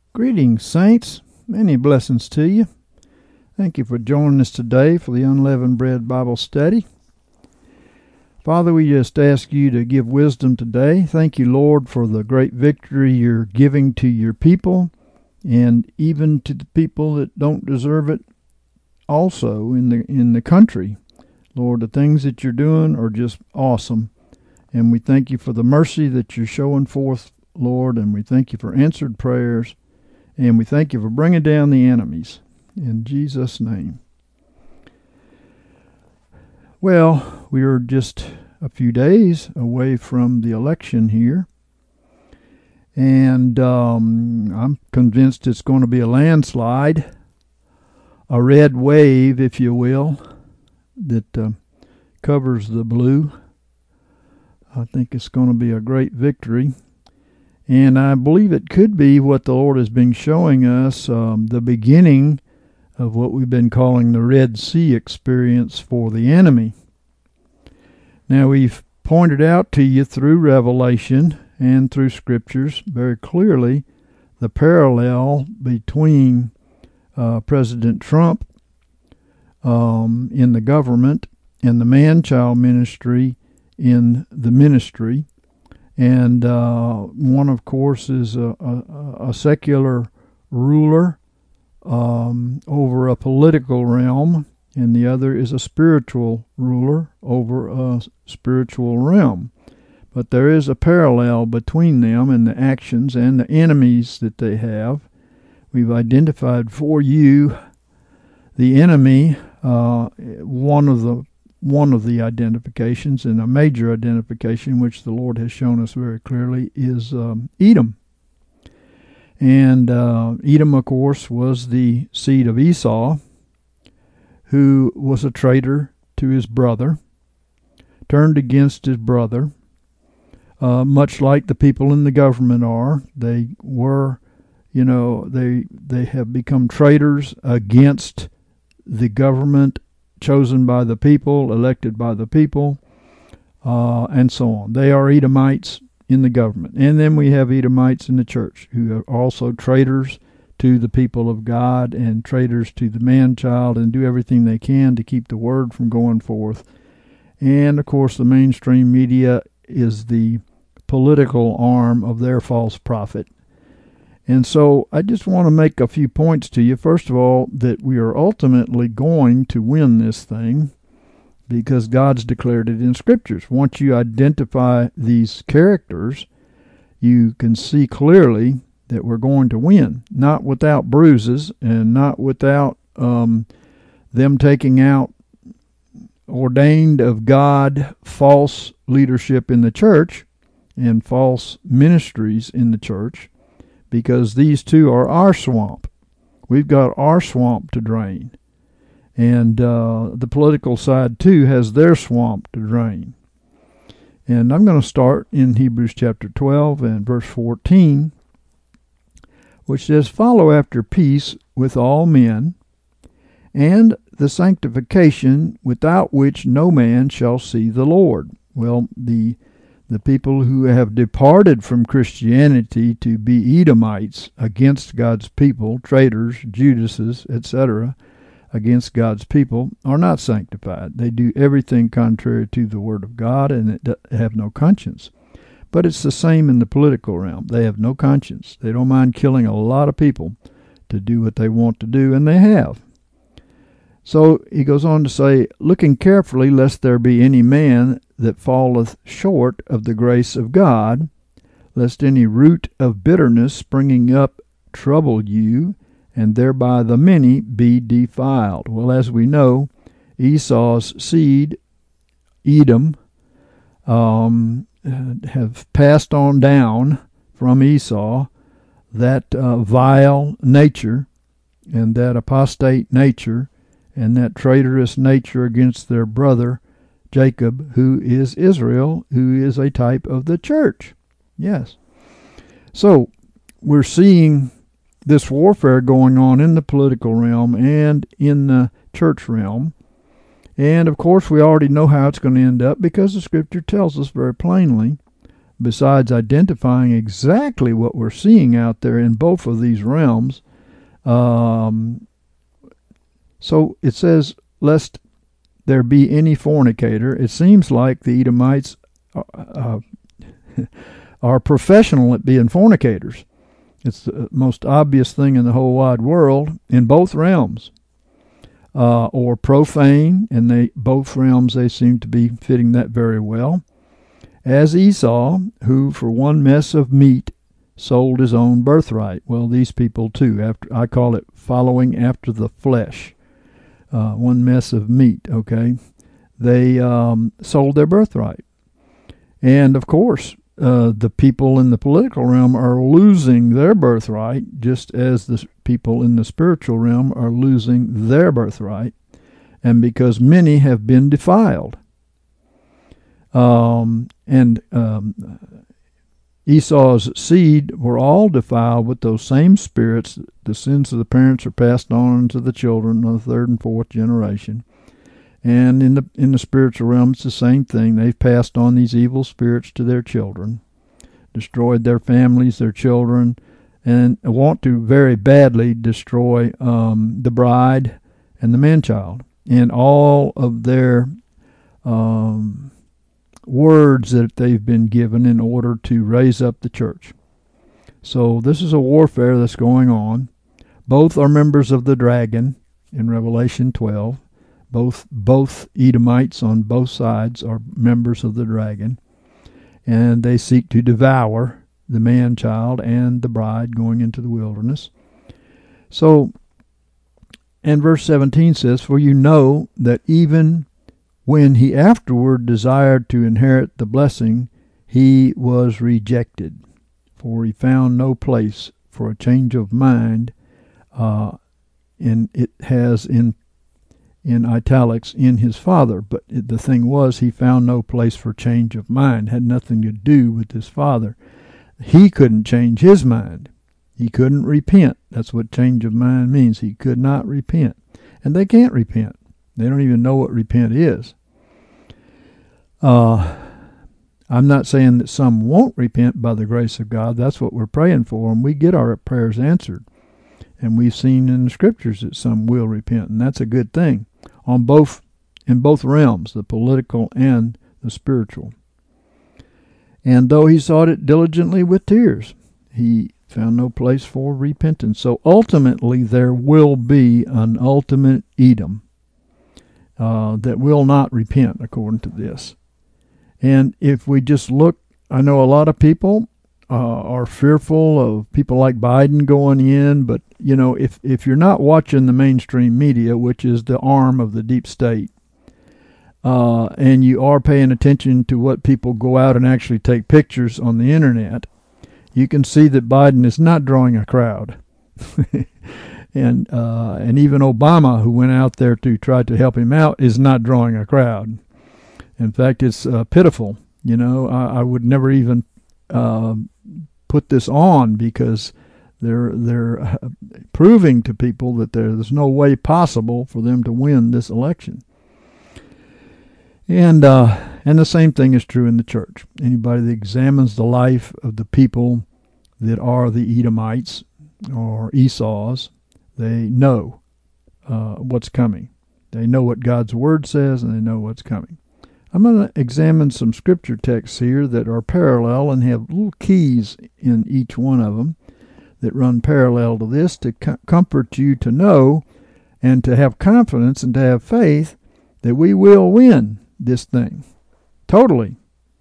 Greetings, saints. Many blessings to you. Thank you for joining us today for the Unleavened Bread Bible Study. Father, we just ask you to give wisdom today. Thank you, Lord, for the great victory you're giving to your people and even to the people that don't deserve it also in the country. Lord, the things that you're doing are just awesome. And we thank you for the mercy that you're showing forth, Lord, and we thank you for answered prayers. And we thank you for bringing down the enemies. In Jesus' name. Well, we are just a few days away from the election here. And I'm convinced it's going to be a landslide, a red wave, if you will, that covers the blue. I think it's going to be a great victory. And I believe it could be what the Lord has been showing us, the beginning of what we've been calling the Red Sea experience for the enemy. Now, we've pointed out to you through Revelation and through Scriptures very clearly the parallel between President Trump in the government and the man-child ministry in the ministry. And one, of course, is a secular ruler over a political realm, and the other is a spiritual ruler over a spiritual realm. But there is a parallel between them and the actions and the enemies that they have. We've identified for you the enemy, one of the identifications, and a major identification, which the Lord has shown us very clearly, is Edom. And Edom, of course, was the seed of Esau, who was a traitor to his brother, turned against his brother, much like the people in the government are. They were, they have become traitors against the government chosen by the people, elected by the people, and so on. They are Edomites in the government. And then we have Edomites in the church, who are also traitors to the people of God and traitors to the man-child, and do everything they can to keep the word from going forth. And, of course, the mainstream media is the political arm of their false prophet. And so I just want to make a few points to you. First of all, that we are ultimately going to win this thing because God's declared it in Scriptures. Once you identify these characters, you can see clearly that we're going to win, not without bruises and not without them taking out ordained of God false leadership in the church and false ministries in the church. Because these two are our swamp. We've got our swamp to drain. And the political side, too, has their swamp to drain. And I'm going to start in Hebrews chapter 12 and verse 14, which says, "Follow after peace with all men, and the sanctification without which no man shall see the Lord." Well, the people who have departed from Christianity to be Edomites against God's people, traitors, Judases, etc., against God's people, are not sanctified. They do everything contrary to the Word of God and have no conscience. But it's the same in the political realm. They have no conscience. They don't mind killing a lot of people to do what they want to do, and they have. So he goes on to say, "Looking carefully, lest there be any man that falleth short of the grace of God, lest any root of bitterness springing up trouble you, and thereby the many be defiled." Well, as we know, Esau's seed, Edom, have passed on down from Esau that vile nature and that apostate nature and that traitorous nature against their brother Jacob, who is Israel, who is a type of the church. Yes. So we're seeing this warfare going on in the political realm and in the church realm. And, of course, we already know how it's going to end up because the Scripture tells us very plainly besides identifying exactly what we're seeing out there in both of these realms. So it says, lest there be any fornicator. It seems like the Edomites are professional at being fornicators. It's the most obvious thing in the whole wide world in both realms. Or profane, and both realms they seem to be fitting that very well. As Esau, who for one mess of meat sold his own birthright. Well, these people too. I call it following after the flesh. One mess of meat. Okay, they sold their birthright, and of course, the people in the political realm are losing their birthright, just as the people in the spiritual realm are losing their birthright, and because many have been defiled. Esau's seed were all defiled with those same spirits. The sins of the parents are passed on to the children of the third and fourth generation. And in the spiritual realm, it's the same thing. They've passed on these evil spirits to their children, destroyed their families, their children, and want to very badly destroy the bride and the man-child, and all of their words that they've been given in order to raise up the church. So this is a warfare that's going on. Both are members of the dragon in Revelation 12. Both Edomites on both sides are members of the dragon, and they seek to devour the man-child and the bride going into the wilderness. So, and verse 17 says, "For you know that even when he afterward desired to inherit the blessing, he was rejected, for he found no place for a change of mind." And it has in italics, in his father. But the thing was, he found no place for change of mind. It had nothing to do with his father. He couldn't change his mind. He couldn't repent. That's what change of mind means. He could not repent. And they can't repent. They don't even know what repent is. I'm not saying that some won't repent by the grace of God. That's what we're praying for, and we get our prayers answered. And we've seen in the scriptures that some will repent, and that's a good thing in both realms, the political and the spiritual. And though he sought it diligently with tears, he found no place for repentance. So ultimately there will be an ultimate Edom that will not repent according to this. And if we just look, I know a lot of people are fearful of people like Biden going in, but you know, if you're not watching the mainstream media, which is the arm of the deep state, and you are paying attention to what people go out and actually take pictures on the internet, you can see that Biden is not drawing a crowd. And even Obama, who went out there to try to help him out, is not drawing a crowd. In fact, it's pitiful. You know, I would never even put this on, because they're proving to people that there's no way possible for them to win this election. And the same thing is true in the church. Anybody that examines the life of the people that are the Edomites or Esau's, they know what's coming. They know what God's Word says, and they know what's coming. I'm going to examine some scripture texts here that are parallel and have little keys in each one of them that run parallel to this to comfort you to know and to have confidence and to have faith that we will win this thing. Totally.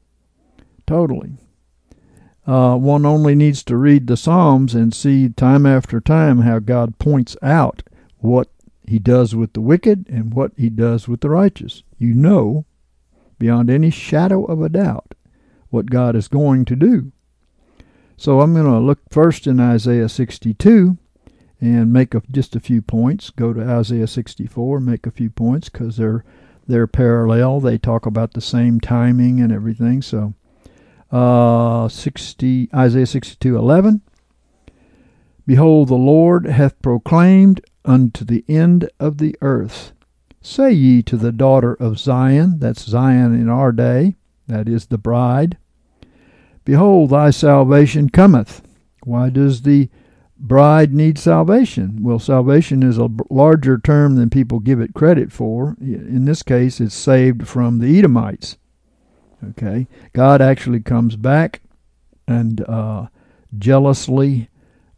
One only needs to read the Psalms and see time after time how God points out what he does with the wicked and what he does with the righteous. You know, beyond any shadow of a doubt, what God is going to do. So I'm going to look first in Isaiah 62 and make just a few points. Go to Isaiah 64, make a few points, because they're parallel. They talk about the same timing and everything. So Isaiah 62:11. Behold, the Lord hath proclaimed unto the end of the earth. Say ye to the daughter of Zion, that's Zion in our day, that is the bride. Behold, thy salvation cometh. Why does the bride need salvation? Well, salvation is a larger term than people give it credit for. In this case, it's saved from the Edomites. Okay, God actually comes back and jealously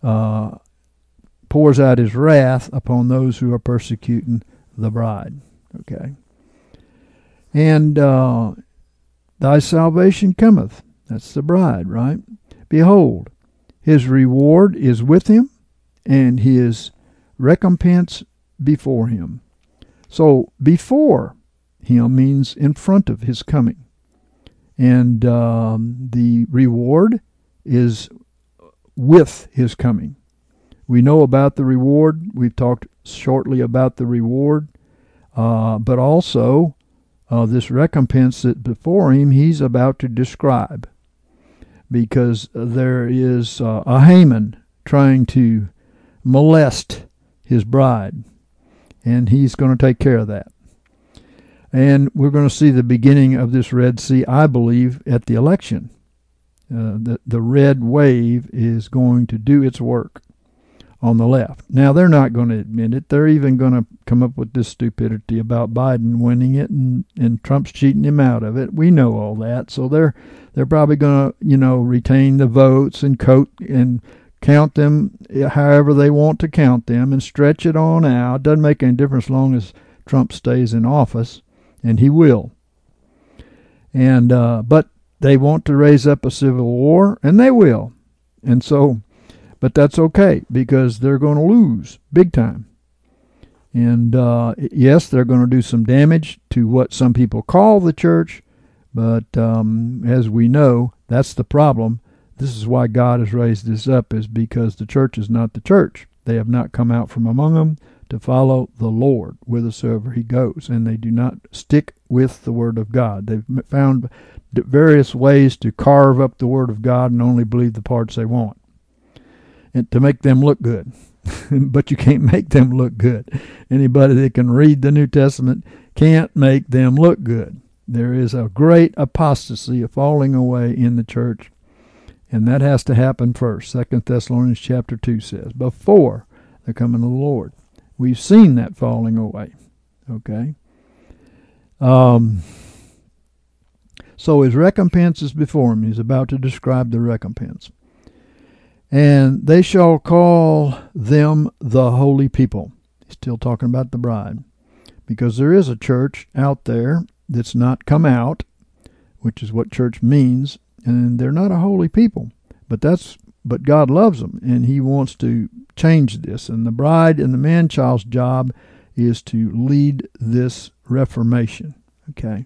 pours out his wrath upon those who are persecuting the bride. Okay, and thy salvation cometh. That's the bride, right? Behold, his reward is with him, and his recompense before him. So before him means in front of his coming. And the reward is with his coming. We know about the reward. We've talked shortly about the reward. But also this recompense that before him he's about to describe. Because there is a Haman trying to molest his bride. And he's going to take care of that. And we're going to see the beginning of this Red Sea, I believe, at the election. The red wave is going to do its work on the left. Now, they're not going to admit it. They're even going to come up with this stupidity about Biden winning it and Trump's cheating him out of it. We know all that. So they're probably going to, retain the votes and count them however they want to count them and stretch it on out. Doesn't make any difference as long as Trump stays in office. And he will. And but they want to raise up a civil war, and they will. And so, but that's okay, because they're going to lose big time. And yes, they're going to do some damage to what some people call the church, but as we know, that's the problem. This is why God has raised this up, is because the church is not the church. They have not come out from among them to follow the Lord whithersoever he goes, and they do not stick with the Word of God. They've found various ways to carve up the Word of God and only believe the parts they want, and to make them look good. But you can't make them look good. Anybody that can read the New Testament can't make them look good. There is a great apostasy, a falling away in the church, and that has to happen first. 2 Thessalonians chapter 2 says, before the coming of the Lord. We've seen that falling away. Okay? So his recompense is before him. He's about to describe the recompense. And they shall call them the holy people. He's still talking about the bride. Because there is a church out there that's not come out, which is what church means, and they're not a holy people. But God loves them, and he wants to change this. And the bride and the man-child's job is to lead this reformation. Okay?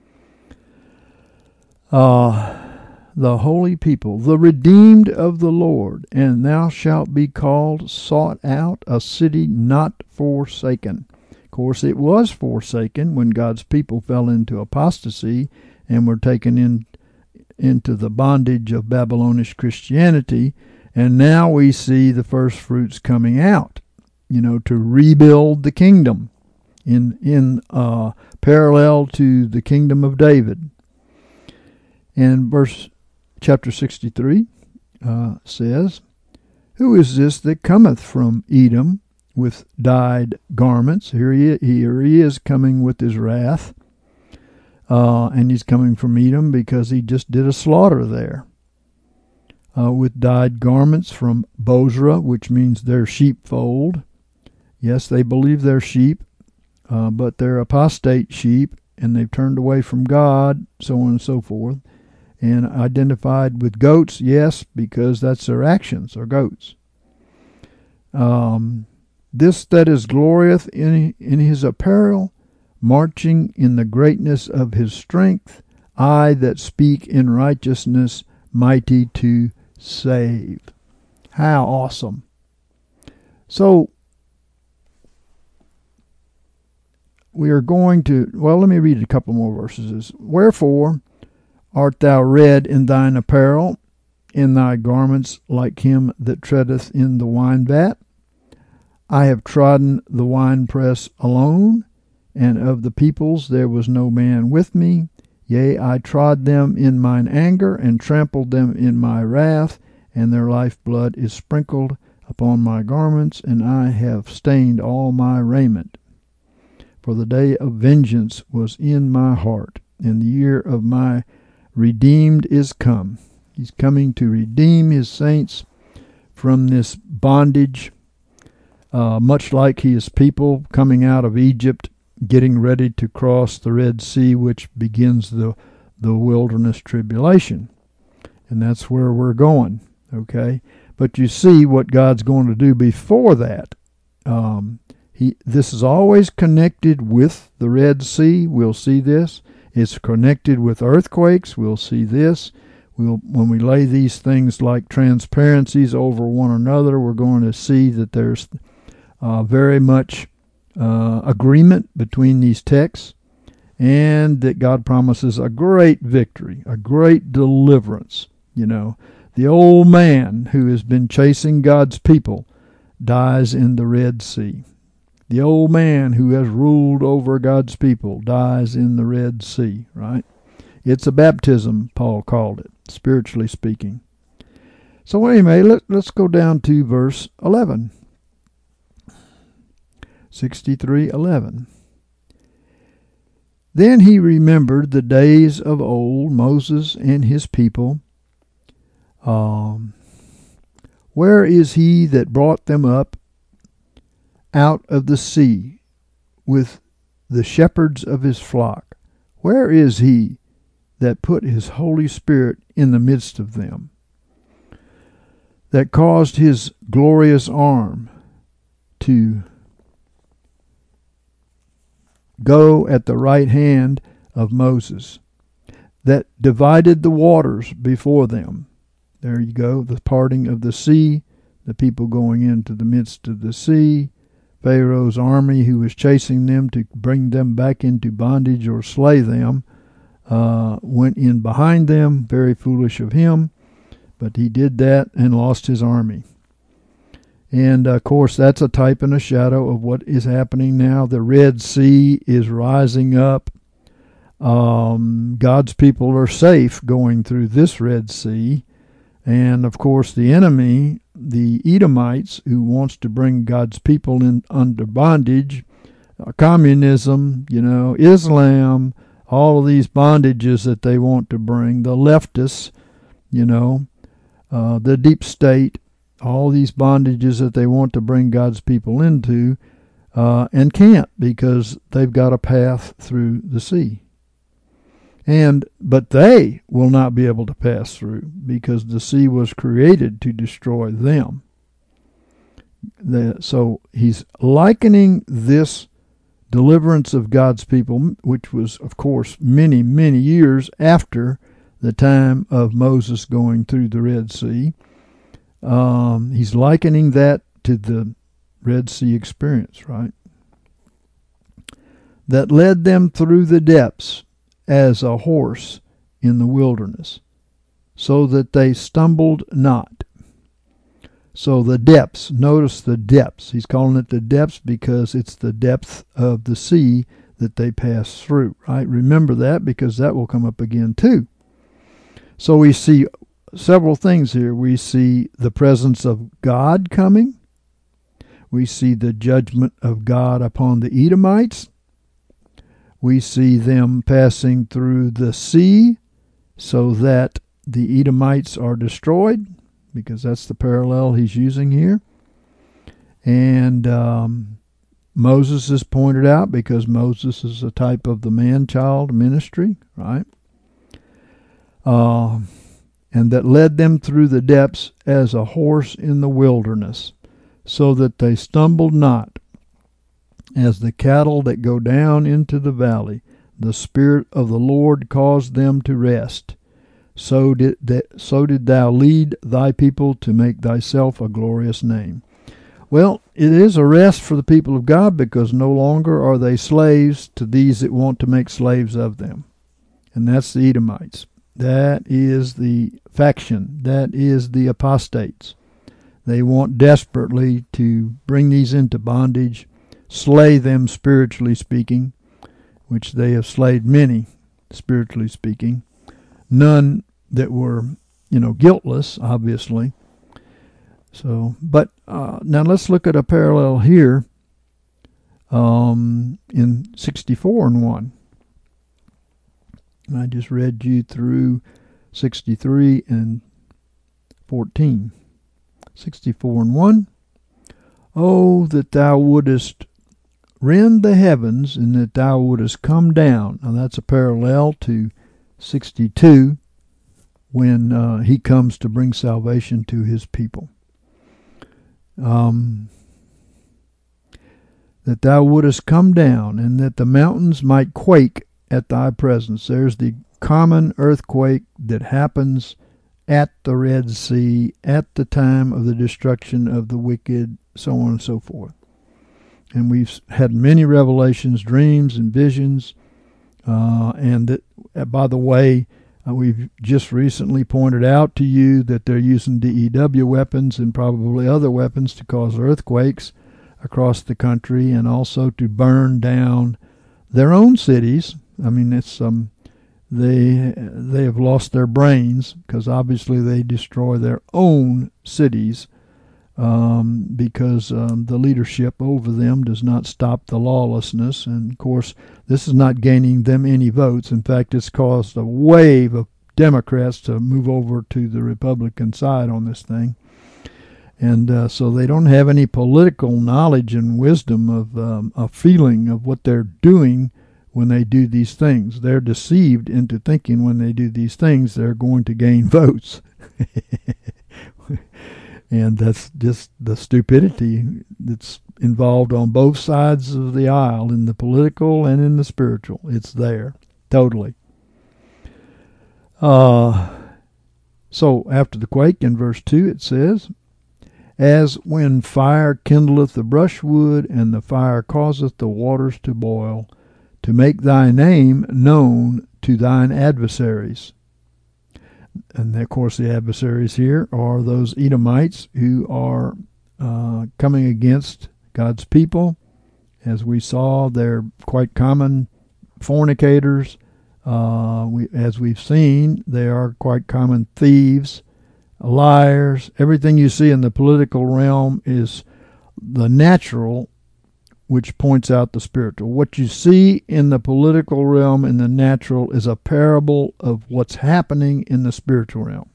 The holy people, the redeemed of the Lord, and thou shalt be called, sought out, a city not forsaken. Of course, it was forsaken when God's people fell into apostasy and were taken into the bondage of Babylonish Christianity, and now we see the first fruits coming out, to rebuild the kingdom in parallel to the kingdom of David. And chapter 63 says, who is this that cometh from Edom with dyed garments? Here he is coming with his wrath. And he's coming from Edom because he just did a slaughter there. With dyed garments from Bozrah, which means their sheepfold. Yes, they believe they're sheep, but they're apostate sheep, and they've turned away from God, so on and so forth. And identified with goats, yes, because that's their actions, are goats. This that is glorieth in his apparel, marching in the greatness of his strength, I that speak in righteousness, mighty to save. How awesome. So, we are going to, let me read a couple more verses. Wherefore art thou red in thine apparel, in thy garments like him that treadeth in the wine vat? I have trodden the winepress alone, and of the peoples there was no man with me. Yea, I trod them in mine anger, and trampled them in my wrath, and their lifeblood is sprinkled upon my garments, and I have stained all my raiment. For the day of vengeance was in my heart, and the year of my redeemed is come. He's coming to redeem his saints from this bondage, much like his people coming out of Egypt, getting ready to cross the Red Sea, which begins the wilderness tribulation. And that's where we're going, okay? But you see what God's going to do before that. This is always connected with the Red Sea. We'll see this. It's connected with earthquakes. We'll see this. When we lay these things like transparencies over one another, we're going to see that there's very much agreement between these texts, and that God promises a great victory, a great deliverance. You know, the old man who has been chasing God's people dies in the Red Sea. The old man who has ruled over God's people dies in the Red Sea, right? It's a baptism, Paul called it, spiritually speaking. So anyway, let's go down to verse 11. 63:11. Then he remembered the days of old, Moses and his people. Where is he that brought them up out of the sea with the shepherds of his flock? Where is he that put his Holy Spirit in the midst of them, that caused his glorious arm to go at the right hand of Moses, that divided the waters before them? There you go, the parting of the sea, the people going into the midst of the sea, Pharaoh's army who was chasing them to bring them back into bondage or slay them, went in behind them. Very foolish of him, but he did that and lost his army. And of course that's a type and a shadow of what is happening now. The Red Sea is rising up. God's people are safe going through this Red Sea. And of course the enemy, the Edomites, who wants to bring God's people in under bondage, communism, Islam, all of these bondages that they want to bring, the leftists, the deep state, all these bondages that they want to bring God's people into, and can't, because they've got a path through the sea. But they will not be able to pass through, because the sea was created to destroy them. So he's likening this deliverance of God's people, which was, of course, many, many years after the time of Moses going through the Red Sea. He's likening that to the Red Sea experience, right? That led them through the depths as a horse in the wilderness, so that they stumbled not. So the depths, notice the depths. He's calling it the depths because it's the depth of the sea that they pass through, right? Remember that, because that will come up again too. So we see several things here. We see the presence of God coming. We see the judgment of God upon the Edomites. We see them passing through the sea so that the Edomites are destroyed, because that's the parallel he's using here. And Moses is pointed out because Moses is a type of the man-child ministry, right? And that led them through the depths as a horse in the wilderness, so that they stumbled not. As the cattle that go down into the valley, the Spirit of the Lord caused them to rest. So did thou lead thy people to make thyself a glorious name. Well, it is a rest for the people of God, because no longer are they slaves to these that want to make slaves of them. And that's the Edomites. That is the faction. That is the apostates. They want desperately to bring these into bondage, slay them spiritually speaking, which they have slayed many spiritually speaking. None that were, guiltless, obviously. So, but now let's look at a parallel here in 64:1. I just read you through 63 and 14. 64:1. Oh, that thou wouldest rend the heavens, and that thou wouldest come down. Now that's a parallel to 62, when he comes to bring salvation to his people. That thou wouldest come down, and that the mountains might quake at thy presence. There's the common earthquake that happens at the Red Sea at the time of the destruction of the wicked, so on and so forth. And we've had many revelations, dreams, and visions. And that, by the way, we've just recently pointed out to you that they're using DEW weapons and probably other weapons to cause earthquakes across the country, and also to burn down their own cities. I mean, it's they have lost their brains, because obviously they destroy their own cities, because the leadership over them does not stop the lawlessness. And of course, this is not gaining them any votes. In fact, it's caused a wave of Democrats to move over to the Republican side on this thing. And so they don't have any political knowledge and wisdom of a feeling of what they're doing when they do these things. They're deceived into thinking when they do these things they're going to gain votes. And that's just the stupidity that's involved on both sides of the aisle, in the political and in the spiritual. It's there, totally. So after the quake, in verse 2, it says, as when fire kindleth the brushwood, and the fire causeth the waters to boil, to make thy name known to thine adversaries. And of course, the adversaries here are those Edomites who are coming against God's people. As we saw, they're quite common fornicators. As we've seen, they are quite common thieves, liars. Everything you see in the political realm is the natural, which points out the spiritual. What you see in the political realm in the natural is a parable of what's happening in the spiritual realm.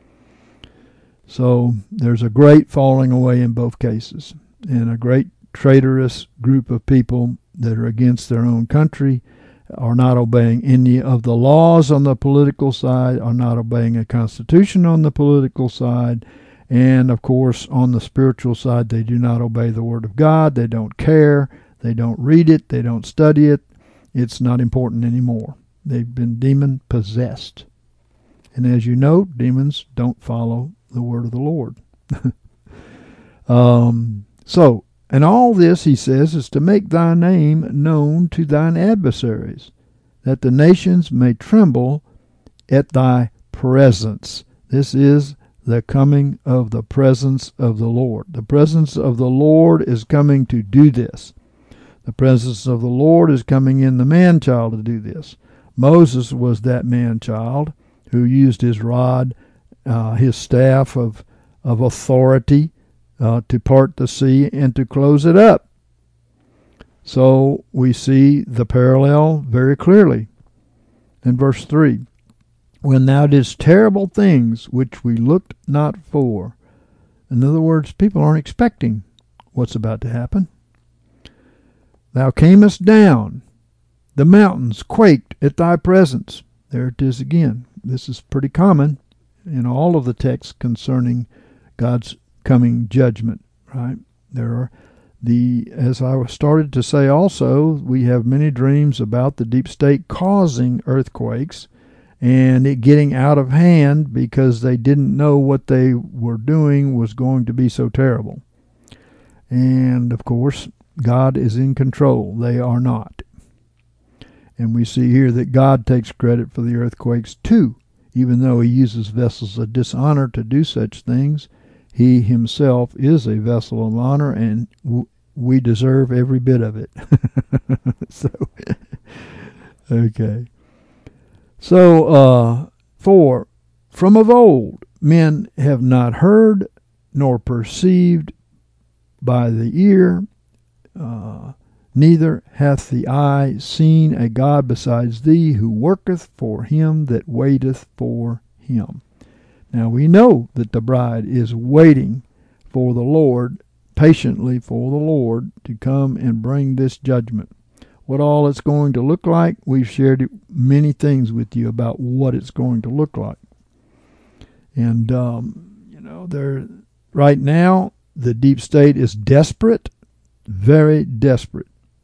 So there's a great falling away in both cases, and a great traitorous group of people that are against their own country, are not obeying any of the laws on the political side, are not obeying a constitution on the political side, and of course on the spiritual side they do not obey the Word of God. They don't care, they don't read it, they don't study it. It's not important anymore. They've been demon possessed. And as you know, demons don't follow the word of the Lord. And all this, he says, is to make thy name known to thine adversaries, that the nations may tremble at thy presence. This is the coming of the presence of the Lord. The presence of the Lord is coming to do this. The presence of the Lord is coming in the man-child to do this. Moses was that man-child who used his rod, his staff of authority, to part the sea and to close it up. So we see the parallel very clearly. In verse 3, when thou didst terrible things which we looked not for. In other words, people aren't expecting what's about to happen. Thou camest down, the mountains quaked at thy presence. There it is again. This is pretty common in all of the texts concerning God's coming judgment, right? There are as I started to say also, we have many dreams about the deep state causing earthquakes and it getting out of hand because they didn't know what they were doing was going to be so terrible. And of course, God is in control. They are not. And we see here that God takes credit for the earthquakes too. Even though he uses vessels of dishonor to do such things, he himself is a vessel of honor, and we deserve every bit of it. So, okay. So, 4, from of old men have not heard, nor perceived by the ear, neither hath the eye seen a God besides thee, who worketh for him that waiteth for him. Now we know that the bride is waiting for the Lord, patiently for the Lord, to come and bring this judgment. What all it's going to look like, we've shared many things with you about what it's going to look like. And, right now, the deep state is desperate, very desperate,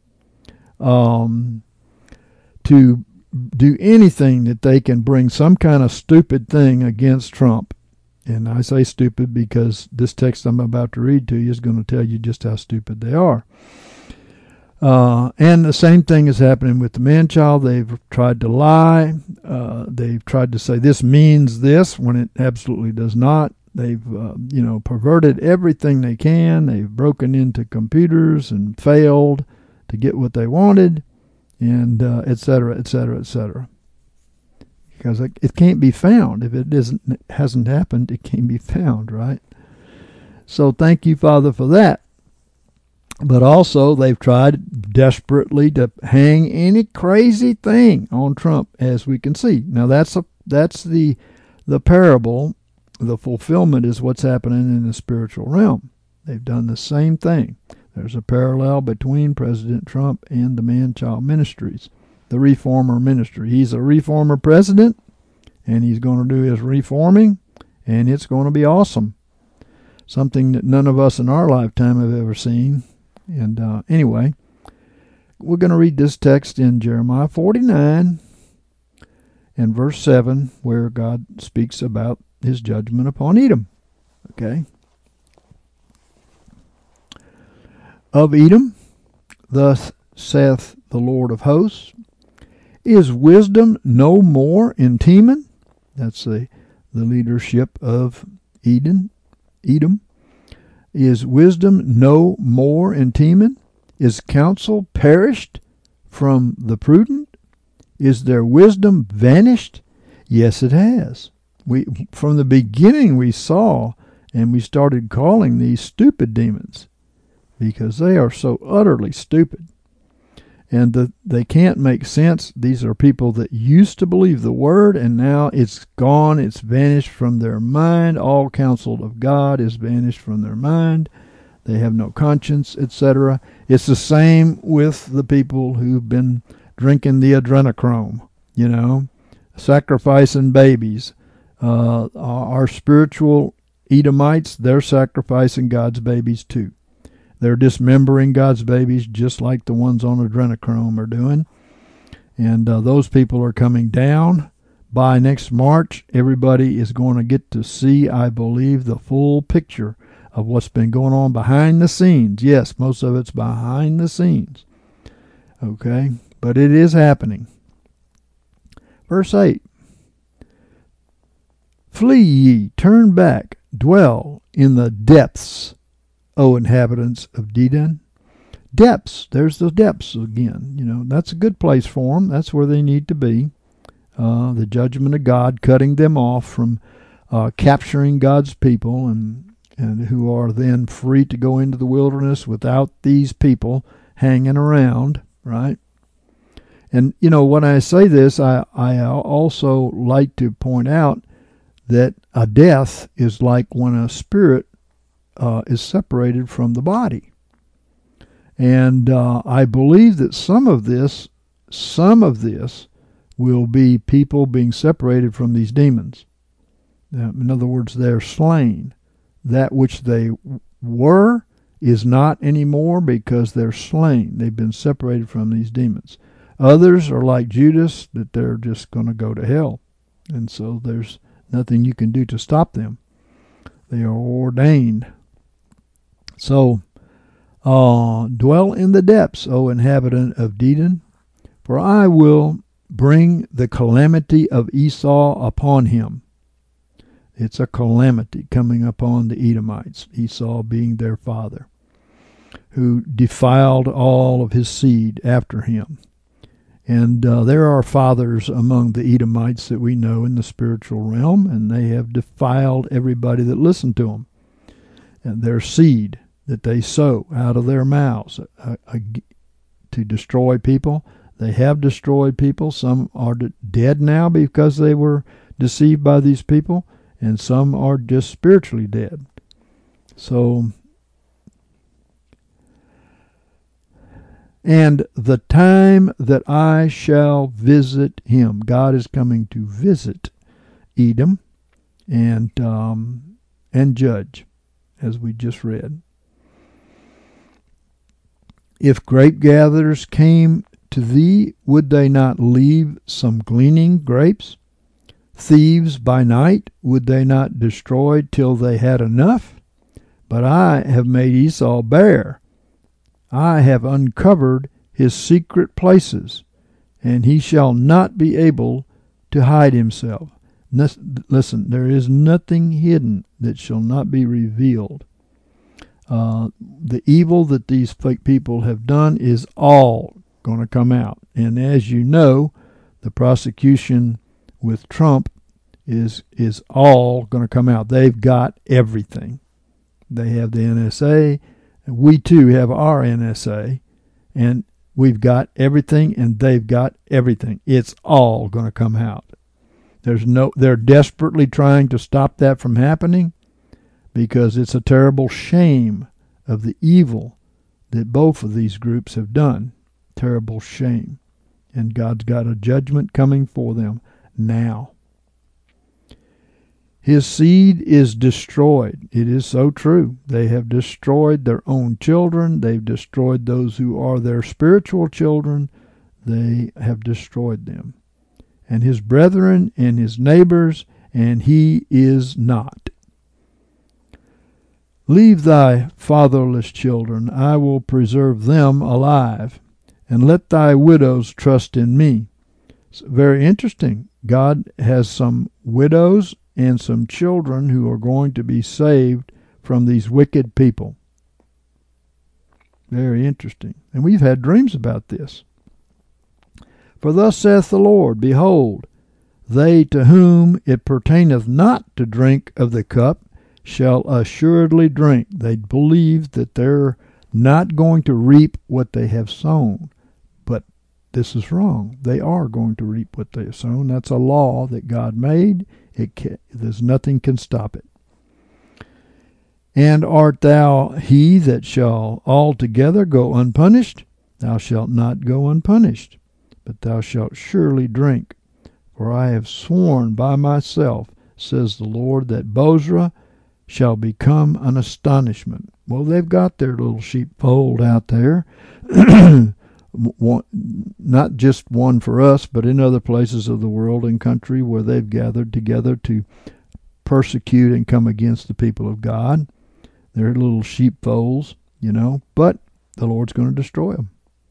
to do anything that they can bring some kind of stupid thing against Trump. And I say stupid because this text I'm about to read to you is going to tell you just how stupid they are. And the same thing is happening with the man-child. They've tried to lie. They've tried to say this means this when it absolutely does not. They've, perverted everything they can. They've broken into computers and failed to get what they wanted, and et cetera, et cetera, et cetera. Because it can't be found. If it hasn't happened, it can't be found, right? So thank you, Father, for that. But also, they've tried desperately to hang any crazy thing on Trump, as we can see. Now, that's the parable. The fulfillment is what's happening in the spiritual realm. They've done the same thing. There's a parallel between President Trump and the Man-Child Ministries, the Reformer Ministry. He's a reformer president, and he's going to do his reforming, and it's going to be awesome. Something that none of us in our lifetime have ever seen. And anyway, we're going to read this text in Jeremiah 49 and verse 7, where God speaks about his judgment upon Edom. Okay. Of Edom, thus saith the Lord of hosts, is wisdom no more in Teman? That's the leadership of Edom. Is wisdom no more in Teman? Is counsel perished from the prudent? Is their wisdom vanished? Yes, it has. From the beginning we saw, and we started calling these stupid demons, because they are so utterly stupid. And they can't make sense. These are people that used to believe the word, and now it's gone. It's vanished from their mind. All counsel of God is vanished from their mind. They have no conscience, etc. It's the same with the people who've been drinking the adrenochrome, sacrificing babies. Our spiritual Edomites, they're sacrificing God's babies too. They're dismembering God's babies just like the ones on adrenochrome are doing. And those people are coming down. By next March, everybody is going to get to see, I believe, the full picture of what's been going on behind the scenes. Yes, most of it's behind the scenes. Okay, but it is happening. Verse 8. Flee ye, turn back, dwell in the depths, O inhabitants of Dedan. Depths, there's the depths again. That's a good place for them. That's where they need to be. The judgment of God cutting them off from capturing God's people, and who are then free to go into the wilderness without these people hanging around, right? And, when I say this, I also like to point out that a death is like when a spirit is separated from the body. And I believe that some of this will be people being separated from these demons. In other words, they're slain. That which they were is not anymore because they're slain. They've been separated from these demons. Others are like Judas, that they're just going to go to hell. And so there's nothing you can do to stop them. They are ordained. So, dwell in the depths, O inhabitant of Dedan, for I will bring the calamity of Esau upon him. It's a calamity coming upon the Edomites, Esau being their father, who defiled all of his seed after him. And there are fathers among the Edomites that we know in the spiritual realm, and they have defiled everybody that listened to them. And their seed that they sow out of their mouths to destroy people. They have destroyed people. Some are dead now because they were deceived by these people, and some are just spiritually dead. So, and the time that I shall visit him. God is coming to visit Edom and judge, as we just read. If grape gatherers came to thee, would they not leave some gleaning grapes? Thieves by night, would they not destroy till they had enough? But I have made Esau bare. I have uncovered his secret places, and he shall not be able to hide himself. Listen, there is nothing hidden that shall not be revealed. The evil that these people have done is all going to come out. And as you know, the prosecution with Trump is all going to come out. They've got everything. They have the NSA. We too have our NSA, and we've got everything, and they've got everything. It's all going to come out. They're desperately trying to stop that from happening, because it's a terrible shame of the evil that both of these groups have done. Terrible shame. And God's got a judgment coming for them now. His seed is destroyed. It is so true. They have destroyed their own children. They've destroyed those who are their spiritual children. They have destroyed them. And his brethren and his neighbors, and he is not. Leave thy fatherless children, I will preserve them alive, and let thy widows trust in me. It's very interesting. God has some widows and some children who are going to be saved from these wicked people. Very interesting. And we've had dreams about this. For thus saith the Lord, behold, they to whom it pertaineth not to drink of the cup shall assuredly drink. They believe that they're not going to reap what they have sown. But this is wrong. They are going to reap what they have sown. That's a law that God made. There's nothing can stop it. And art thou he that shall altogether go unpunished? Thou shalt not go unpunished, but thou shalt surely drink. For I have sworn by myself, says the Lord, that Bozrah shall become an astonishment. Well, they've got their little sheepfold out there. Not just one for us, but in other places of the world and country where they've gathered together to persecute and come against the people of God. They're little sheepfolds, but the Lord's going to destroy them.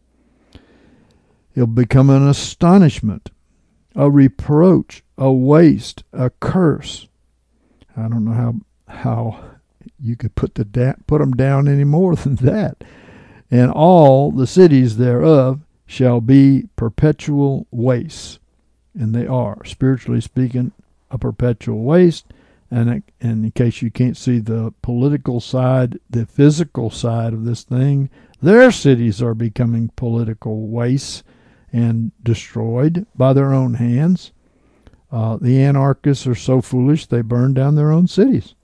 It'll become an astonishment, a reproach, a waste, a curse. I don't know how you could put them down any more than that. And all the cities thereof shall be perpetual wastes. And they are, spiritually speaking, a perpetual waste. And in case you can't see the political side, the physical side of this thing, their cities are becoming political wastes and destroyed by their own hands. The anarchists are so foolish they burn down their own cities.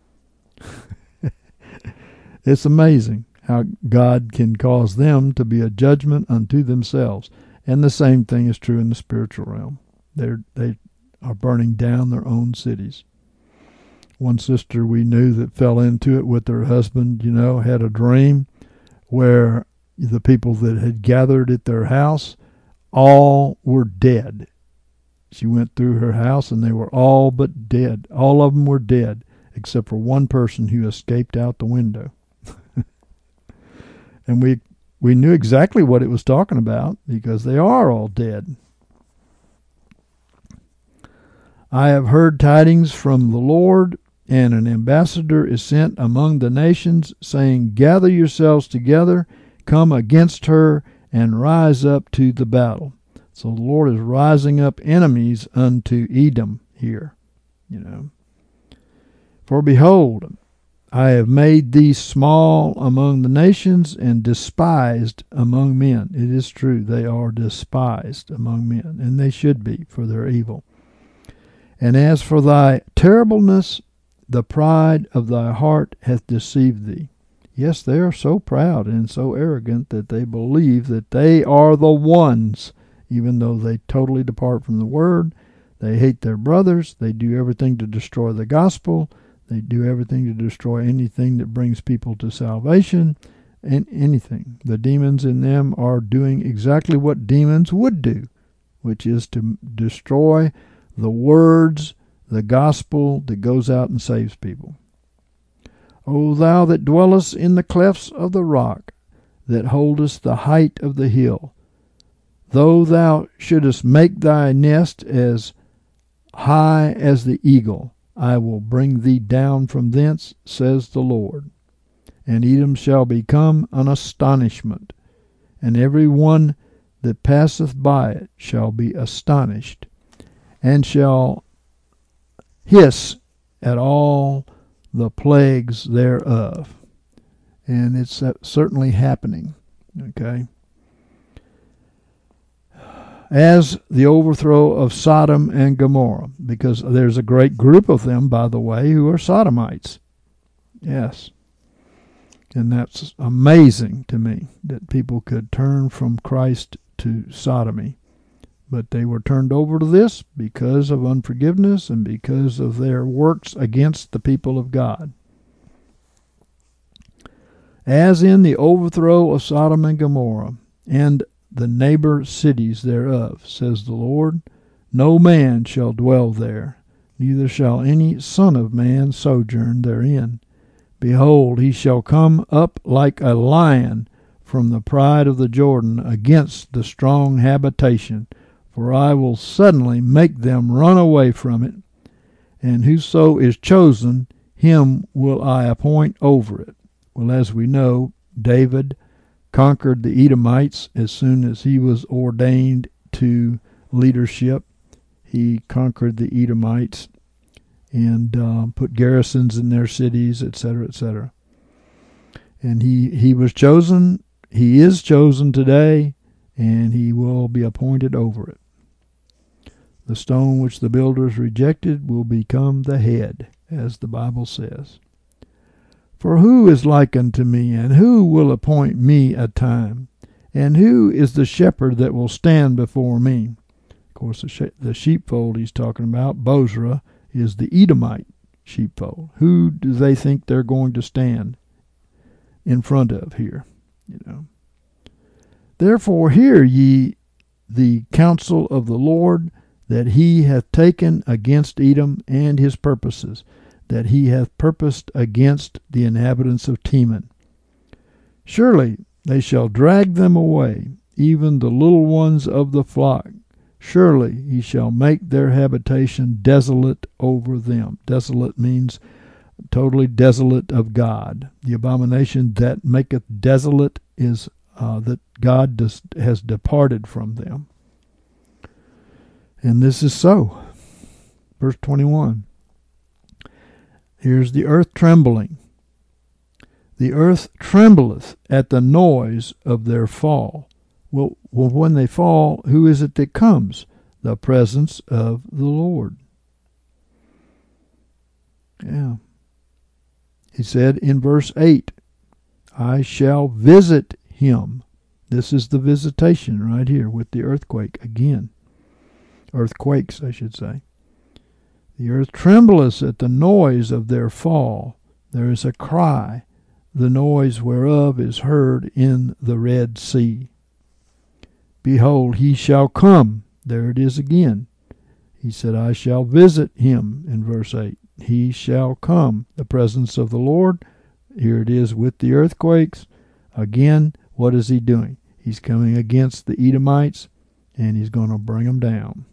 It's amazing how God can cause them to be a judgment unto themselves. And the same thing is true in the spiritual realm. They are burning down their own cities. One sister we knew that fell into it with her husband, had a dream where the people that had gathered at their house, all were dead. She went through her house and they were all but dead. All of them were dead, except for one person who escaped out the window. And we knew exactly what it was talking about, because they are all dead. I have heard tidings from the Lord, and an ambassador is sent among the nations, saying, gather yourselves together, come against her, and rise up to the battle. So the Lord is rising up enemies unto Edom here, For behold, I have made thee small among the nations and despised among men. It is true, they are despised among men, and they should be for their evil. And as for thy terribleness, the pride of thy heart hath deceived thee. Yes, they are so proud and so arrogant that they believe that they are the ones, even though they totally depart from the word. They hate their brothers. They do everything to destroy the gospel. They do everything to destroy anything that brings people to salvation, and anything. The demons in them are doing exactly what demons would do, which is to destroy the words, the gospel that goes out and saves people. O thou that dwellest in the clefts of the rock, that holdest the height of the hill, though thou shouldest make thy nest as high as the eagle, I will bring thee down from thence, says the Lord. And Edom shall become an astonishment, and every one that passeth by it shall be astonished, and shall hiss at all the plagues thereof. And it's certainly happening, okay? As the overthrow of Sodom and Gomorrah, because there's a great group of them, by the way, who are Sodomites. Yes. And that's amazing to me, that people could turn from Christ to sodomy. But they were turned over to this because of unforgiveness and because of their works against the people of God. As in the overthrow of Sodom and Gomorrah, and the neighbor cities thereof, says the Lord, no man shall dwell there, neither shall any son of man sojourn therein. Behold, he shall come up like a lion from the pride of the Jordan against the strong habitation, for I will suddenly make them run away from it, and whoso is chosen, him will I appoint over it. Well, as we know, David conquered the Edomites as soon as he was ordained to leadership. He conquered the Edomites and put garrisons in their cities, etc., etc. And he was chosen. He is chosen today, and he will be appointed over it. The stone which the builders rejected will become the head, as the Bible says. For who is like unto me, and who will appoint me a time? And who is the shepherd that will stand before me? Of course, the sheepfold he's talking about, Bozrah, is the Edomite sheepfold. Who do they think they're going to stand in front of here? Therefore hear ye the counsel of the Lord, that he hath taken against Edom and his purposes, that he hath purposed against the inhabitants of Teman. Surely they shall drag them away, even the little ones of the flock. Surely he shall make their habitation desolate over them. Desolate means totally desolate of God. The abomination that maketh desolate is that God has departed from them. And this is so. Verse 21. Here's the earth trembling. The earth trembleth at the noise of their fall. Well, when they fall, who is it that comes? The presence of the Lord. Yeah. He said in verse 8, I shall visit him. This is the visitation right here with the earthquake again. Earthquakes, I should say. The earth trembleth at the noise of their fall. There is a cry, the noise whereof is heard in the Red Sea. Behold, he shall come. There it is again. He said, I shall visit him in verse 8. He shall come. The presence of the Lord. Here it is with the earthquakes. Again, what is he doing? He's coming against the Edomites, and he's going to bring them down.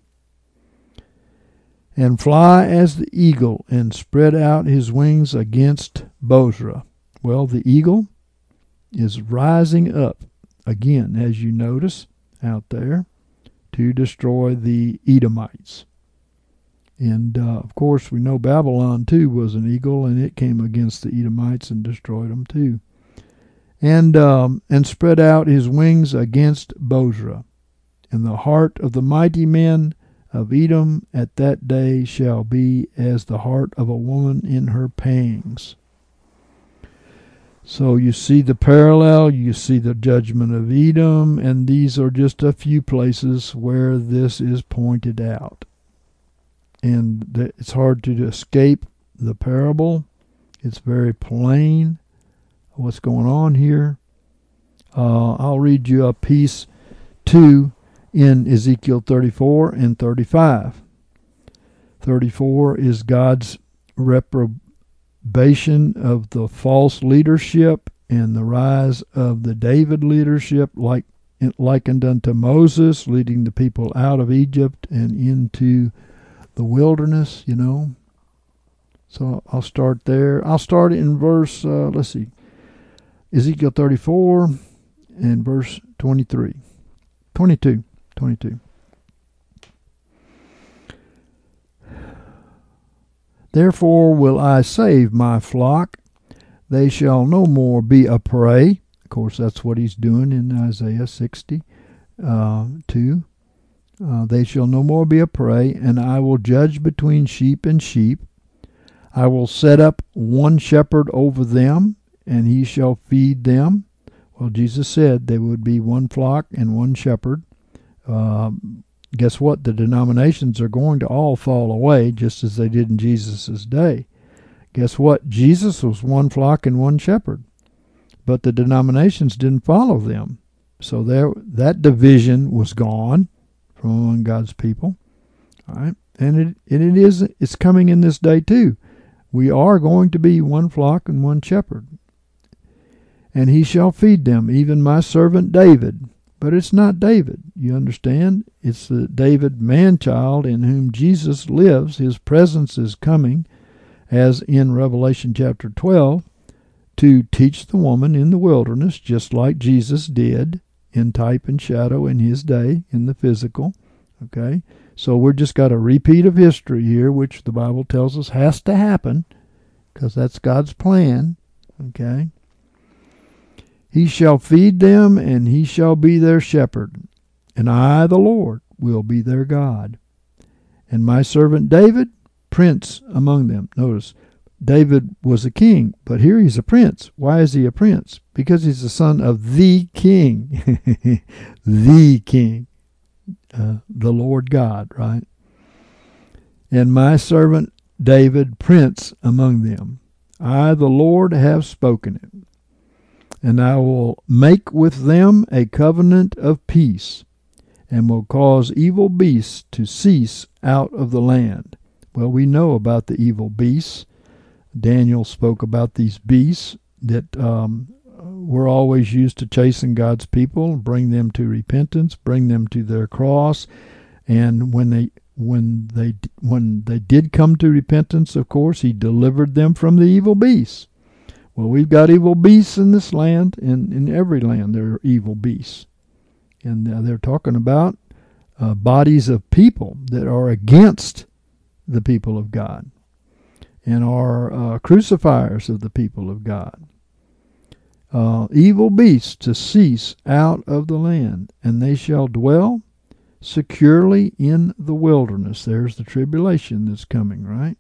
And fly as the eagle, and spread out his wings against Bozrah. Well, the eagle is rising up, again, as you notice out there, to destroy the Edomites. And, of course, we know Babylon, too, was an eagle, and it came against the Edomites and destroyed them, too. And spread out his wings against Bozrah. And the heart of the mighty men of Edom at that day shall be as the heart of a woman in her pangs. So you see the parallel, you see the judgment of Edom, and these are just a few places where this is pointed out. And it's hard to escape the parable. It's very plain what's going on here. I'll read you a piece too in Ezekiel 34 and 35. 34 is God's reprobation of the false leadership and the rise of the David leadership, likened unto Moses, leading the people out of Egypt and into the wilderness, So I'll start there. I'll start in verse, Ezekiel 34 and verse 22. Therefore will I save my flock. They shall no more be a prey. Of course, that's what he's doing in Isaiah 60, 2. They shall no more be a prey, and I will judge between sheep and sheep. I will set up one shepherd over them, and he shall feed them. Well, Jesus said there would be one flock and one shepherd. Guess what? The denominations are going to all fall away, just as they did in Jesus' day. Guess what? Jesus was one flock and one shepherd, but the denominations didn't follow them. So that division was gone from among God's people. All right, and it's coming in this day too. We are going to be one flock and one shepherd. And he shall feed them, even my servant David. But it's not David, you understand? It's the David man-child in whom Jesus lives. His presence is coming, as in Revelation chapter 12, to teach the woman in the wilderness, just like Jesus did in type and shadow in his day, in the physical. Okay? So we're just got a repeat of history here, which the Bible tells us has to happen, because that's God's plan. Okay? He shall feed them, and he shall be their shepherd. And I, the Lord, will be their God. And my servant David, prince among them. Notice, David was a king, but here he's a prince. Why is he a prince? Because he's the son of the king. The king. The Lord God, right? And my servant David, prince among them. I, the Lord, have spoken it. And I will make with them a covenant of peace, and will cause evil beasts to cease out of the land. Well, we know about the evil beasts. Daniel spoke about these beasts that were always used to chasten God's people, bring them to repentance, bring them to their cross. And when they did come to repentance, of course, he delivered them from the evil beasts. Well, we've got evil beasts in this land, and in every land there are evil beasts. And they're talking about bodies of people that are against the people of God and are crucifiers of the people of God. Evil beasts to cease out of the land, and they shall dwell securely in the wilderness. There's the tribulation that's coming, right?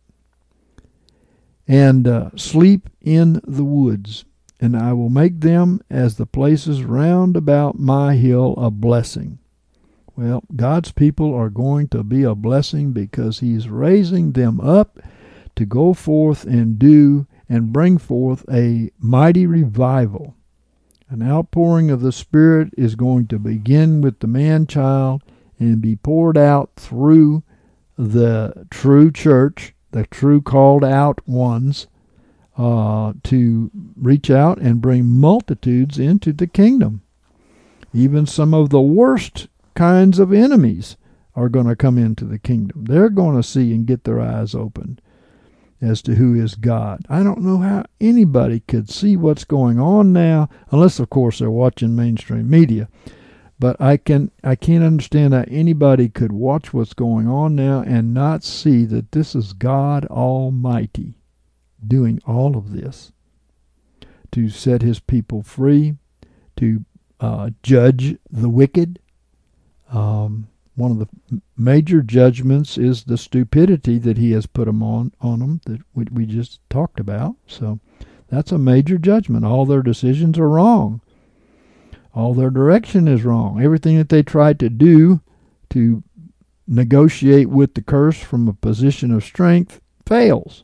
And sleep in the woods, and I will make them as the places round about my hill a blessing. Well, God's people are going to be a blessing because he's raising them up to go forth and do and bring forth a mighty revival. An outpouring of the Spirit is going to begin with the man-child and be poured out through the true church, the true called out ones, to reach out and bring multitudes into the kingdom. Even some of the worst kinds of enemies are going to come into the kingdom. They're going to see and get their eyes opened as to who is God. I don't know how anybody could see what's going on now, unless, of course, they're watching mainstream media. But I can't understand how anybody could watch what's going on now and not see that this is God Almighty doing all of this to set his people free, to judge the wicked. One of the major judgments is the stupidity that he has put on them that we just talked about. So that's a major judgment. All their decisions are wrong. All their direction is wrong. Everything that they tried to do to negotiate with the curse from a position of strength fails.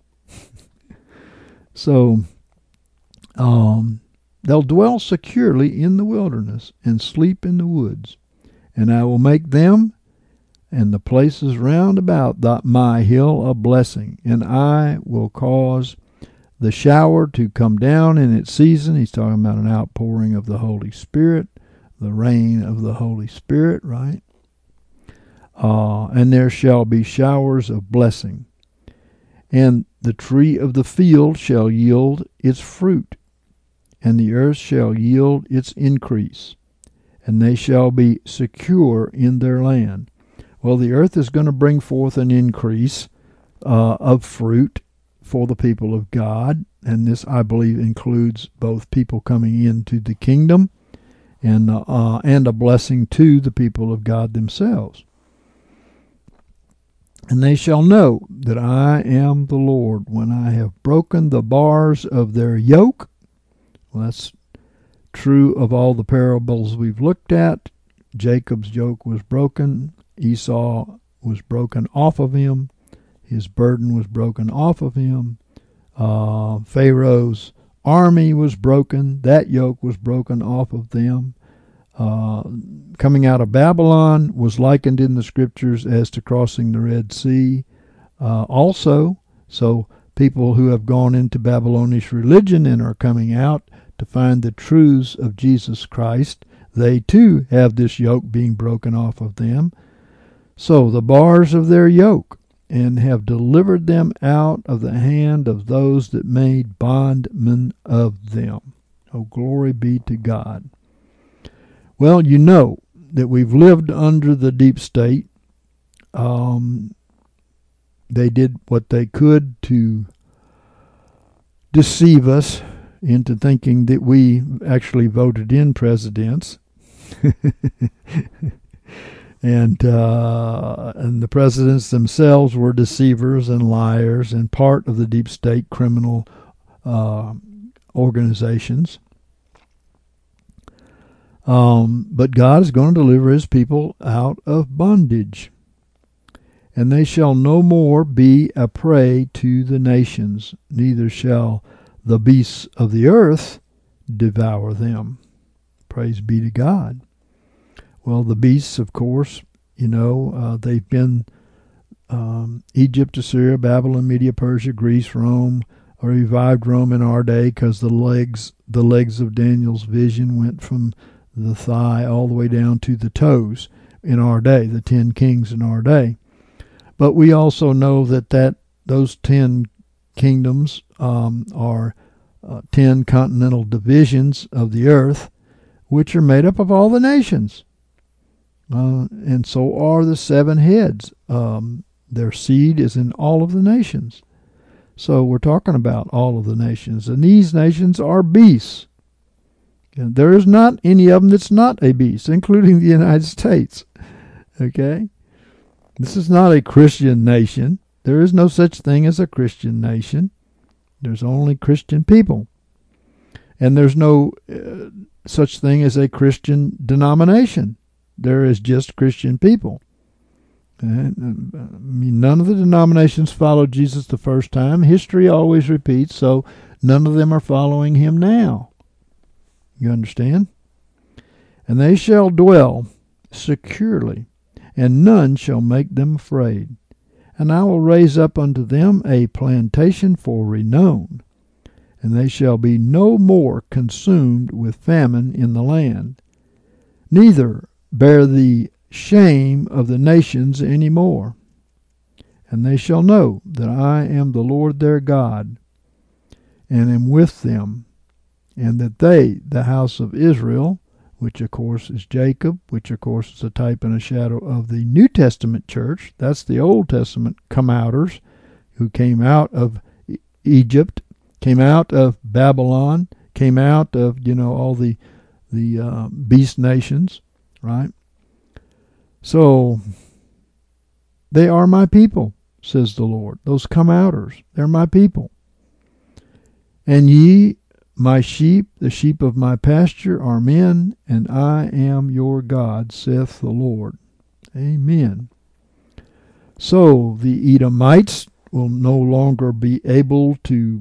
So they'll dwell securely in the wilderness and sleep in the woods. And I will make them and the places round about my hill a blessing. And I will cause the shower to come down in its season. He's talking about an outpouring of the Holy Spirit, the rain of the Holy Spirit, right? And there shall be showers of blessing. And the tree of the field shall yield its fruit, and the earth shall yield its increase, and they shall be secure in their land. Well, the earth is going to bring forth an increase of fruit for the people of God, and this, I believe, includes both people coming into the kingdom and a blessing to the people of God themselves. And they shall know that I am the Lord when I have broken the bars of their yoke. Well, that's true of all the parables we've looked at. Jacob's yoke was broken. Esau was broken off of him. His burden was broken off of him. Pharaoh's army was broken. That yoke was broken off of them. Coming out of Babylon was likened in the scriptures as to crossing the Red Sea. Also, so people who have gone into Babylonish religion and are coming out to find the truths of Jesus Christ, they too have this yoke being broken off of them. So the bars of their yoke, and have delivered them out of the hand of those that made bondmen of them. Oh, glory be to God. Well, you know that we've lived under the deep state. They did what they could to deceive us into thinking that we actually voted in presidents. And the presidents themselves were deceivers and liars and part of the deep state criminal organizations. But God is going to deliver his people out of bondage. And they shall no more be a prey to the nations, neither shall the beasts of the earth devour them. Praise be to God. Well, the beasts, of course, they've been Egypt, Assyria, Babylon, Media, Persia, Greece, Rome, or revived Rome in our day, because the legs of Daniel's vision went from the thigh all the way down to the toes in our day, the 10 kings in our day. But we also know that those 10 kingdoms are 10 continental divisions of the earth, which are made up of all the nations. And so are the 7 heads. Their seed is in all of the nations. So we're talking about all of the nations. And these nations are beasts. And there is not any of them that's not a beast, including the United States. Okay? This is not a Christian nation. There is no such thing as a Christian nation. There's only Christian people. And there's no such thing as a Christian denomination. There is just Christian people. None of the denominations followed Jesus the first time. History always repeats, so none of them are following him now. You understand? And they shall dwell securely, and none shall make them afraid. And I will raise up unto them a plantation for renown, and they shall be no more consumed with famine in the land, neither bear the shame of the nations any more. And they shall know that I am the Lord their God, and am with them, and that they, the house of Israel, which of course is Jacob, which of course is a type and a shadow of the New Testament church. That's the Old Testament come-outers who came out of Egypt, came out of Babylon, came out of, all the beast nations, right? So they are my people, says the Lord. Those come-outers, they're my people. And ye, my sheep, the sheep of my pasture, are men, and I am your God, saith the Lord. Amen. So the Edomites will no longer be able to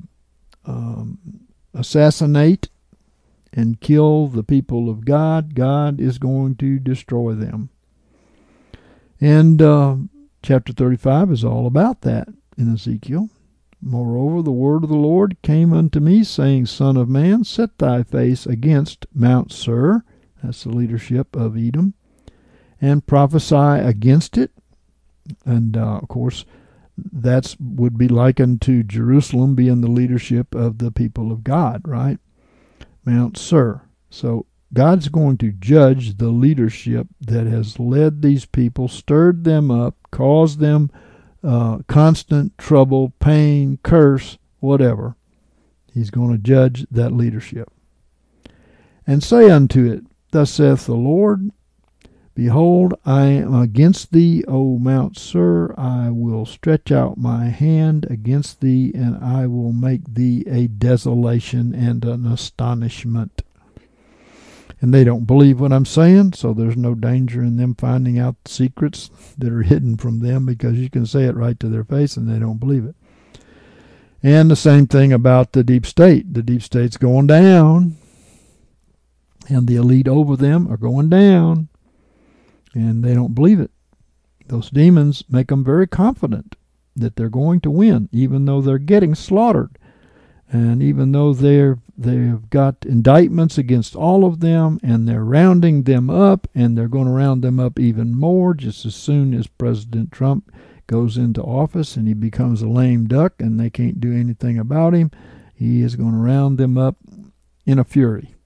assassinate and kill the people of God. God is going to destroy them. And chapter 35 is all about that in Ezekiel. Moreover, the word of the Lord came unto me, saying, Son of man, set thy face against Mount Seir, that's the leadership of Edom, and prophesy against it. And, of course, that would be likened to Jerusalem being the leadership of the people of God, right? Mount Seir. So God's going to judge the leadership that has led these people, stirred them up, caused them constant trouble, pain, curse, whatever. He's going to judge that leadership. And say unto it, Thus saith the Lord, Behold, I am against thee, O Mount Seir. I will stretch out my hand against thee, and I will make thee a desolation and an astonishment. And they don't believe what I'm saying, so there's no danger in them finding out secrets that are hidden from them, because you can say it right to their face and they don't believe it. And the same thing about the deep state. The deep state's going down, and the elite over them are going down, and they don't believe it. Those demons make them very confident that they're going to win, even though they're getting slaughtered. And even though they've got indictments against all of them, and they're rounding them up, and they're going to round them up even more just as soon as President Trump goes into office and he becomes a lame duck and they can't do anything about him, he is going to round them up in a fury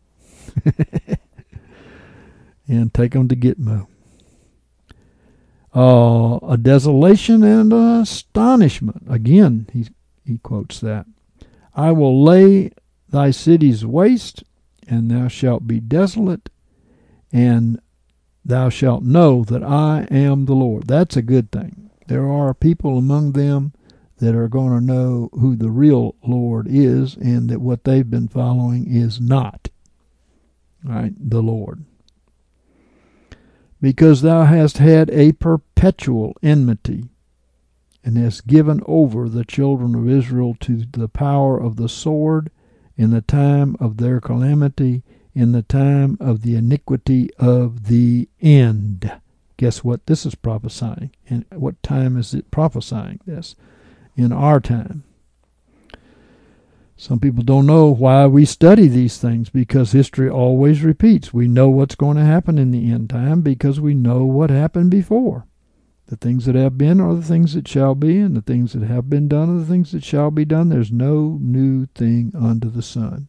and take them to Gitmo. A desolation and an astonishment. Again, he quotes that. I will lay thy cities waste, and thou shalt be desolate, and thou shalt know that I am the Lord. That's a good thing. There are people among them that are going to know who the real Lord is, and that what they've been following is not, right, the Lord. Because thou hast had a perpetual enmity, and hast given over the children of Israel to the power of the sword in the time of their calamity, in the time of the iniquity of the end. Guess what this is prophesying? And what time is it prophesying this? In our time. Some people don't know why we study these things, because history always repeats. We know what's going to happen in the end time because we know what happened before. The things that have been are the things that shall be, and the things that have been done are the things that shall be done. There's no new thing under the sun.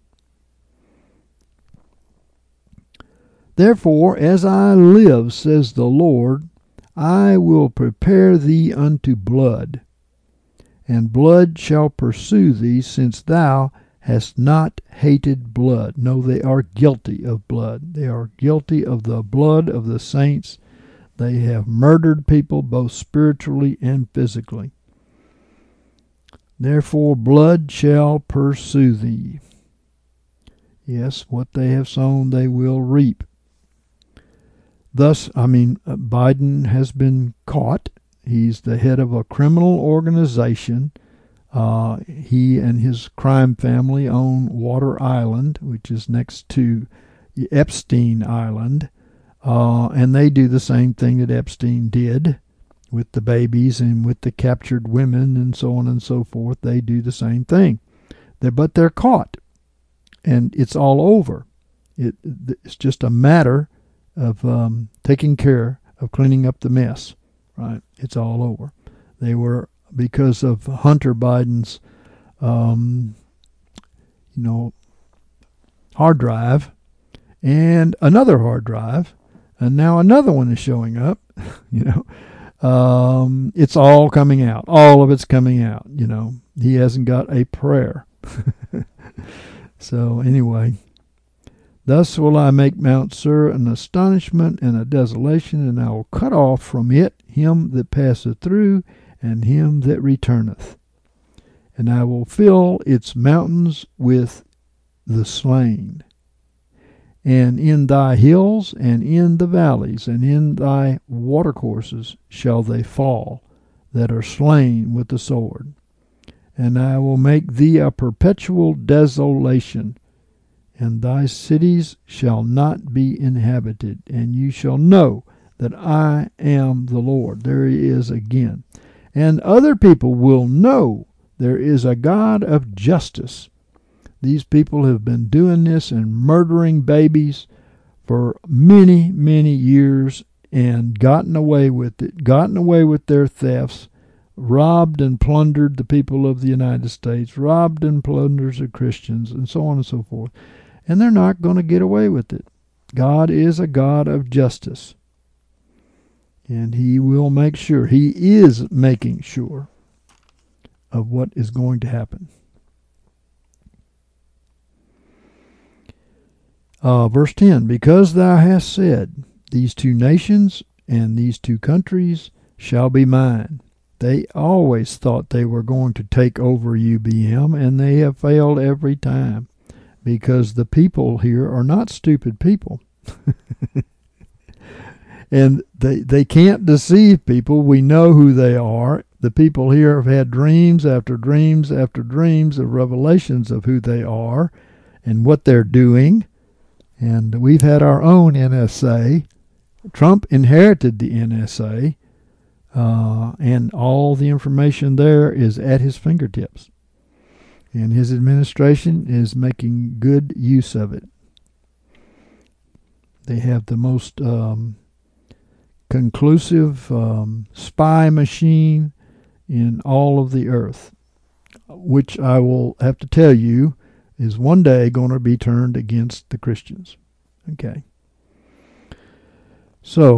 Therefore, as I live, says the Lord, I will prepare thee unto blood, and blood shall pursue thee, since thou hast not hated blood. No, they are guilty of blood. They are guilty of the blood of the saints. They have murdered people both spiritually and physically. Therefore blood shall pursue thee. Yes, what they have sown they will reap. Thus, Biden has been caught. He's the head of a criminal organization. He and his crime family own Water Island, which is next to Epstein Island. And they do the same thing that Epstein did with the babies and with the captured women and so on and so forth. They do the same thing. But they're caught, and it's all over. It's just a matter of taking care of cleaning up the mess, right? It's all over. They were, because of Hunter Biden's, hard drive, and another hard drive, and now another one is showing up. It's all coming out. All of it's coming out. He hasn't got a prayer. So anyway, thus will I make Mount Seir an astonishment and a desolation, and I will cut off from it him that passeth through, and him that returneth. And I will fill its mountains with the slain. And in thy hills, and in the valleys, and in thy watercourses shall they fall, that are slain with the sword. And I will make thee a perpetual desolation, and thy cities shall not be inhabited, and you shall know that I am the Lord. There he is again. And other people will know there is a God of justice. These people have been doing this and murdering babies for many, many years and gotten away with it, gotten away with their thefts, robbed and plundered the people of the United States, robbed and plundered the Christians, and so on and so forth. And they're not going to get away with it. God is a God of justice. And he will make sure, he is making sure of what is going to happen. Verse 10, because thou hast said, these two nations and these two countries shall be mine. They always thought they were going to take over UBM, and they have failed every time, because the people here are not stupid people. And they can't deceive people. We know who they are. The people here have had dreams after dreams after dreams of revelations of who they are and what they're doing. And we've had our own NSA. Trump inherited the NSA, and all the information there is at his fingertips. And his administration is making good use of it. They have the most conclusive spy machine in all of the earth, which I will have to tell you is one day going to be turned against the Christians. Okay. So,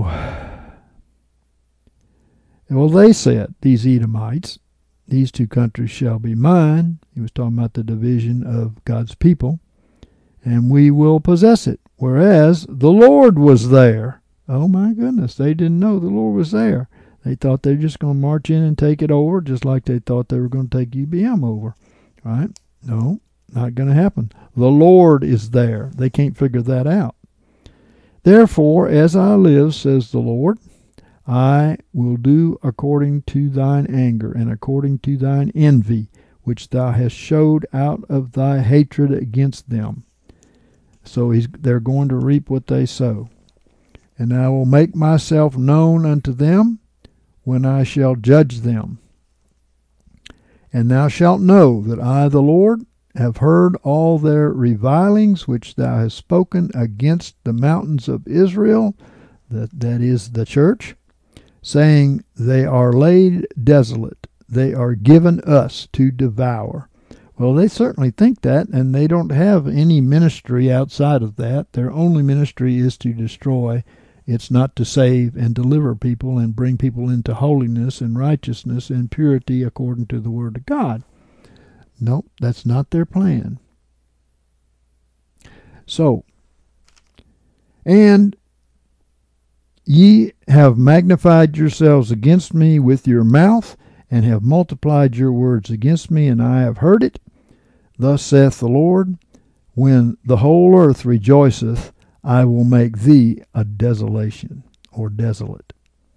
well, they said, these Edomites, these two countries shall be mine. He was talking about the division of God's people. And we will possess it. Whereas the Lord was there. Oh my goodness, they didn't know the Lord was there. They thought they were just going to march in and take it over, just like they thought they were going to take UBM over. Right? No, not going to happen. The Lord is there. They can't figure that out. Therefore, as I live, says the Lord, I will do according to thine anger and according to thine envy, which thou hast showed out of thy hatred against them. So they're going to reap what they sow. And I will make myself known unto them when I shall judge them. And thou shalt know that I, the Lord, have heard all their revilings which thou hast spoken against the mountains of Israel, that is the church, saying, they are laid desolate, they are given us to devour. Well, they certainly think that, and they don't have any ministry outside of that. Their only ministry is to destroy. It's not to save and deliver people and bring people into holiness and righteousness and purity according to the Word of God. Nope, that's not their plan. So, and ye have magnified yourselves against me with your mouth, and have multiplied your words against me, and I have heard it. Thus saith the Lord, when the whole earth rejoiceth, I will make thee a desolation, or desolate.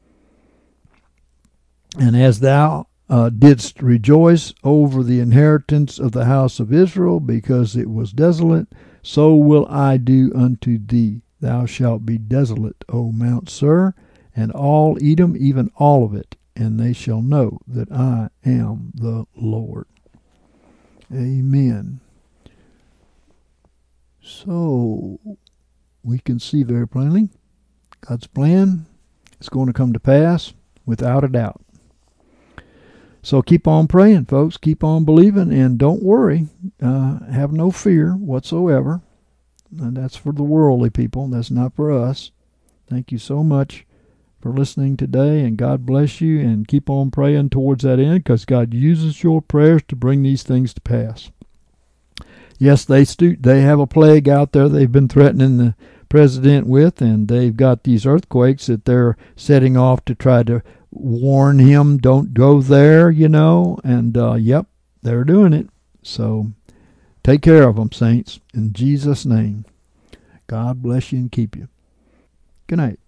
And as thou didst rejoice over the inheritance of the house of Israel, because it was desolate, so will I do unto thee. Thou shalt be desolate, O Mount Seir, and all Edom, even all of it, and they shall know that I am the Lord. Amen. So, we can see very plainly God's plan is going to come to pass without a doubt. So keep on praying, folks. Keep on believing, and don't worry. Have no fear whatsoever. And that's for the worldly people. That's not for us. Thank you so much for listening today, and God bless you, and keep on praying towards that end, because God uses your prayers to bring these things to pass. Yes, they have a plague out there they've been threatening the president with, and they've got these earthquakes that they're setting off to try to warn him, don't go there, and yep, they're doing it. So take care of them, saints, in Jesus' name. God bless you and keep you. Good night.